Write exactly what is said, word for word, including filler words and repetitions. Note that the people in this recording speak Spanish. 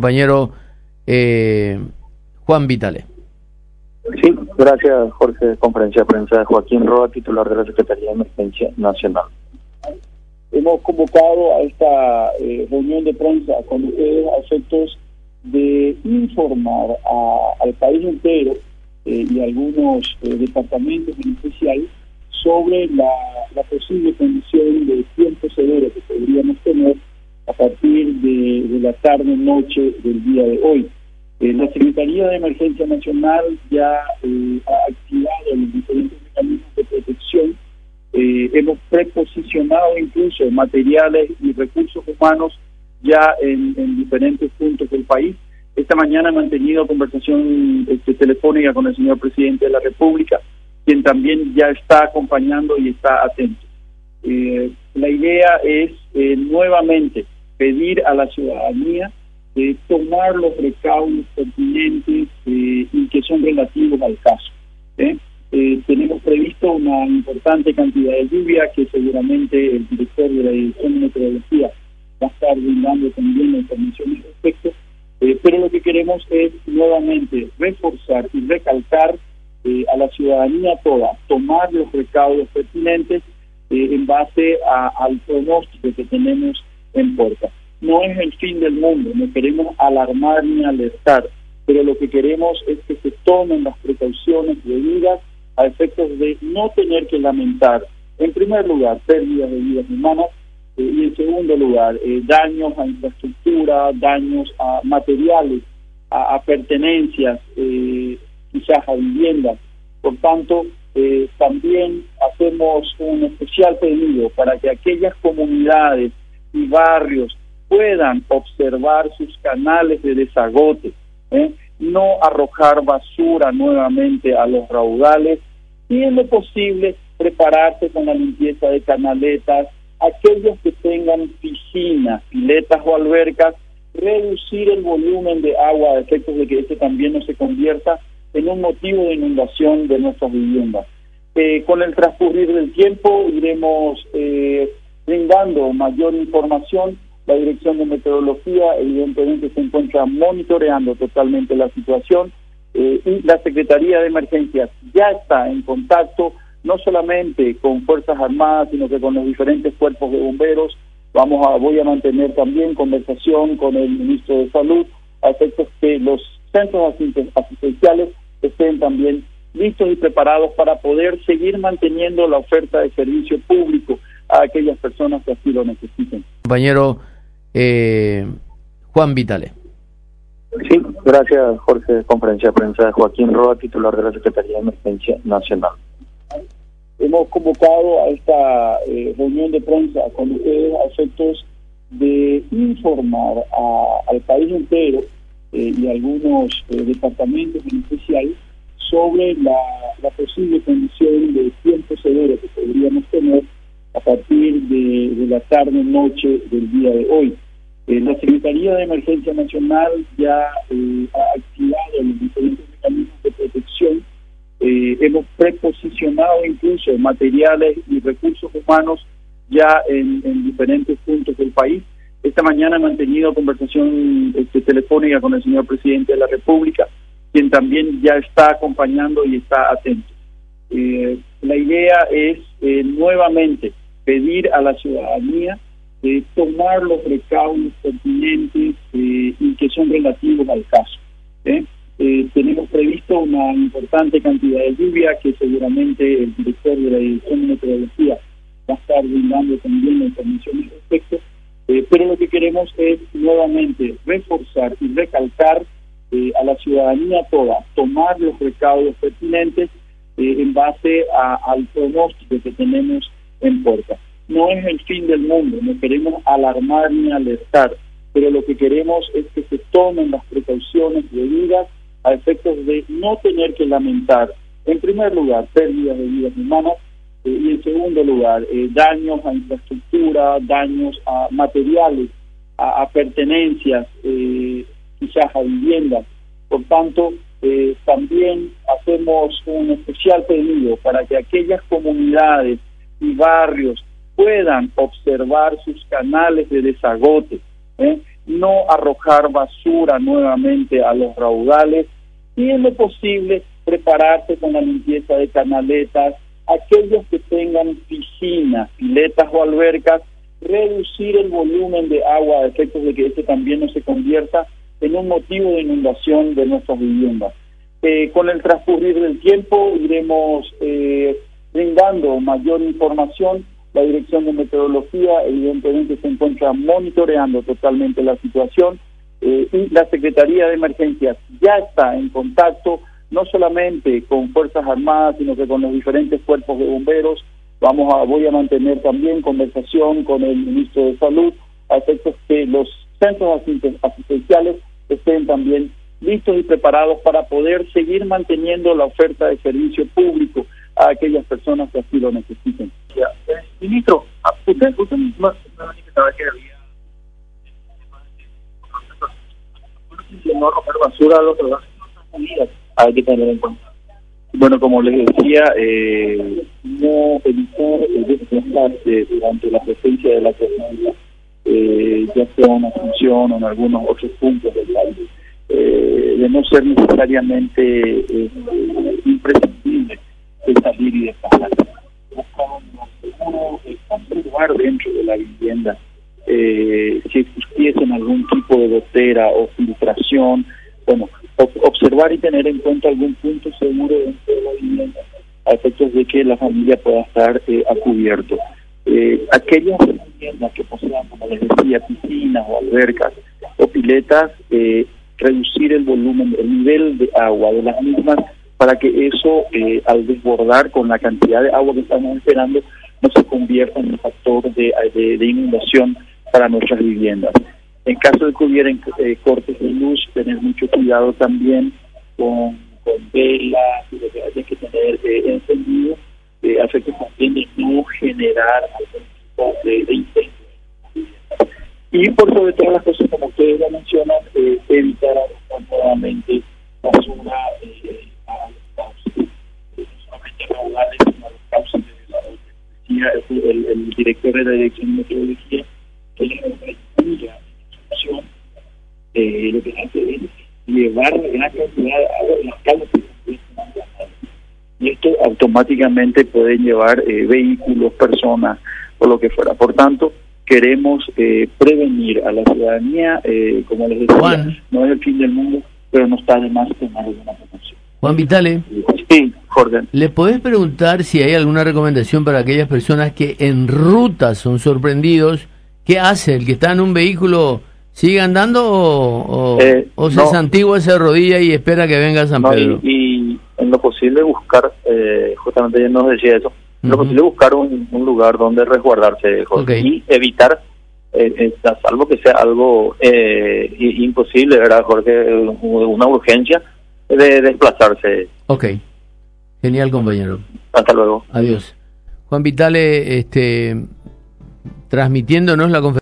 Compañero eh, Juan Vitale. Sí, gracias Jorge. Conferencia de prensa de Joaquín Roa, titular de la Secretaría de Emergencia Nacional. Hemos convocado a esta eh, reunión de prensa con ustedes a efectos de informar a, al país entero eh, y a algunos eh, departamentos en especial sobre la, la posible condición de tiempo severo que podríamos tener a partir de, de la tarde-noche del día de hoy. Eh, la Secretaría de Emergencia Nacional ya eh, ha activado los diferentes mecanismos de protección. Eh, hemos preposicionado incluso materiales y recursos humanos ya en, en diferentes puntos del país. Esta mañana he mantenido conversación este, telefónica con el señor presidente de la República, quien también ya está acompañando y está atento. Eh, la idea es eh, nuevamente pedir a la ciudadanía eh, tomar los recaudos pertinentes eh, y que son relativos al caso. ¿eh? Eh, tenemos previsto una importante cantidad de lluvia que seguramente el director de la Dirección de Meteorología va a estar brindando también la información al respecto, eh, pero lo que queremos es nuevamente reforzar y recalcar eh, a la ciudadanía toda, tomar los recaudos pertinentes eh, en base a, al pronóstico que tenemos en puerta. No es el fin del mundo, no queremos alarmar ni alertar, pero lo que queremos es que se tomen las precauciones debidas a efectos de no tener que lamentar, en primer lugar, pérdidas de vidas humanas, eh, y en segundo lugar, eh, daños a infraestructura, daños a materiales, a, a pertenencias, eh, quizás a viviendas. Por tanto, eh, también hacemos un especial pedido para que aquellas comunidades y barrios puedan observar sus canales de desagote, ¿eh? no arrojar basura nuevamente a los raudales y en lo posible prepararse con la limpieza de canaletas, aquellos que tengan piscinas, piletas o albercas, reducir el volumen de agua a efectos de que este también no se convierta en un motivo de inundación de nuestras viviendas. Eh, con el transcurrir del tiempo iremos eh, brindando mayor información. La Dirección de Meteorología evidentemente se encuentra monitoreando totalmente la situación eh, y la Secretaría de Emergencias ya está en contacto no solamente con Fuerzas Armadas, sino que con los diferentes cuerpos de bomberos. Vamos a, voy a mantener también conversación con el Ministro de Salud a efectos que los centros asistenciales estén también listos y preparados para poder seguir manteniendo la oferta de servicio público a aquellas personas que así lo necesiten. Compañero eh, Juan Vitale. Sí, gracias Jorge. Conferencia de prensa de Joaquín Roa, titular de la Secretaría de Emergencia Nacional. Hemos convocado a esta eh, reunión de prensa con ustedes a efectos de informar a, al país entero eh, y a algunos eh, departamentos en especial sobre la, la posible condición de tiempo severo que podríamos tener a partir de, de la tarde-noche del día de hoy. Eh, la Secretaría de Emergencia Nacional ya eh, ha activado los diferentes mecanismos de protección. Eh, hemos preposicionado incluso materiales y recursos humanos ya en, en diferentes puntos del país. Esta mañana he mantenido conversación este, telefónica con el señor presidente de la República, quien también ya está acompañando y está atento. Eh, la idea es eh, nuevamente pedir a la ciudadanía eh, tomar los recaudos pertinentes eh, y que son relativos al caso. ¿eh? Eh, tenemos previsto una importante cantidad de lluvia que seguramente el director de la Dirección de Meteorología va a estar brindando también la información al respecto, eh, pero lo que queremos es nuevamente reforzar y recalcar eh, a la ciudadanía toda, tomar los recaudos pertinentes eh, en base a, al pronóstico que tenemos en puerta. No es el fin del mundo, no queremos alarmar ni alertar, pero lo que queremos es que se tomen las precauciones debidas a efectos de no tener que lamentar, en primer lugar, pérdidas de vidas humanas, eh, y en segundo lugar, eh, daños a infraestructura, daños a materiales, a, a pertenencias, eh, quizás a viviendas. Por tanto, eh, también hacemos un especial pedido para que aquellas comunidades y barrios puedan observar sus canales de desagote, ¿eh? no arrojar basura nuevamente a los raudales y en lo posible prepararse con la limpieza de canaletas, aquellos que tengan piscinas, piletas o albercas, reducir el volumen de agua a efectos de que este también no se convierta en un motivo de inundación de nuestras viviendas. Eh, con el transcurrir del tiempo iremos eh, brindando mayor información. La Dirección de Meteorología evidentemente se encuentra monitoreando totalmente la situación eh, y la Secretaría de Emergencias ya está en contacto no solamente con Fuerzas Armadas, sino que con los diferentes cuerpos de bomberos. Vamos a, voy a mantener también conversación con el Ministro de Salud a efectos que los centros asistenciales estén también listos y preparados para poder seguir manteniendo la oferta de servicio público a aquellas personas que así lo necesiten. Ya, eh, ministro, usted, usted me manifestaba que había no arrojar basura a los lugares, hay que tener en cuenta. Bueno, como les decía, eh, no evitar el desplazarse durante la presencia de la tormenta, eh, ya sea en Asunción o en algunos otros puntos del país, eh, de no ser necesariamente eh, imprescindible de salir y desplazarse. Observar dentro de la vivienda eh, si existiesen algún tipo de gotera o filtración, bueno, observar y tener en cuenta algún punto seguro dentro de la vivienda a efectos de que la familia pueda estar eh, a cubierto. Eh, aquellas viviendas que posean, como les decía, piscinas o albercas o piletas, eh, reducir el volumen, el nivel de agua de las mismas para que eso, eh, al desbordar con la cantidad de agua que estamos esperando, no se convierta en un factor de, de, de inundación para nuestras viviendas. En caso de que hubiera eh, cortes de luz, tener mucho cuidado también con, con velas y lo que haya que tener eh, encendido, eh, a efectos también de no generar algún tipo de, de incendio. Y por sobre todas las cosas, como ustedes ya mencionan, eh, evitar nuevamente basura eh, a los cauces, no solamente raudales, sino a los cauces de desarrollo. Decía el, el, el director de la Dirección de Meteorología que la Eh, lo que hace es llevar gran cantidad de agua en las calles y esto automáticamente puede llevar eh, vehículos, personas o lo que fuera. Por tanto, queremos eh, prevenir a la ciudadanía, eh, como les decía, Juan, no es el fin del mundo, pero no está de más tomar alguna precaución. Juan Vitale, sí, Jorge, ¿le podés preguntar si hay alguna recomendación para aquellas personas que en ruta son sorprendidos? ¿Qué hace? ¿El que está en un vehículo sigue andando o, o, eh, o se no, santigua, se rodilla y espera que venga San no, Pedro? Y, y en lo posible buscar, eh, justamente él nos decía eso, en uh-huh. lo posible buscar un, un lugar donde resguardarse, Jorge, okay. y evitar, eh, eh, salvo que sea algo eh, imposible, ¿verdad, Jorge? Una urgencia de desplazarse. Ok, genial, compañero. Hasta luego. Adiós. Juan Vitale, este, transmitiéndonos la conferencia.